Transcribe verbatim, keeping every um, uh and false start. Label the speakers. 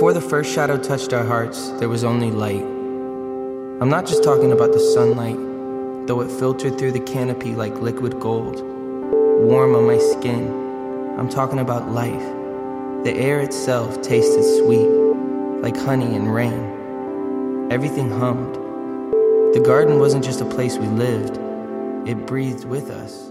Speaker 1: Before the first shadow touched our hearts, there was only light. I'm not just talking about the sunlight, though it filtered through the canopy like liquid gold, warm on my skin. I'm talking about life. The air itself tasted sweet, like honey and rain. Everything hummed. The garden wasn't just a place we lived, it breathed with us.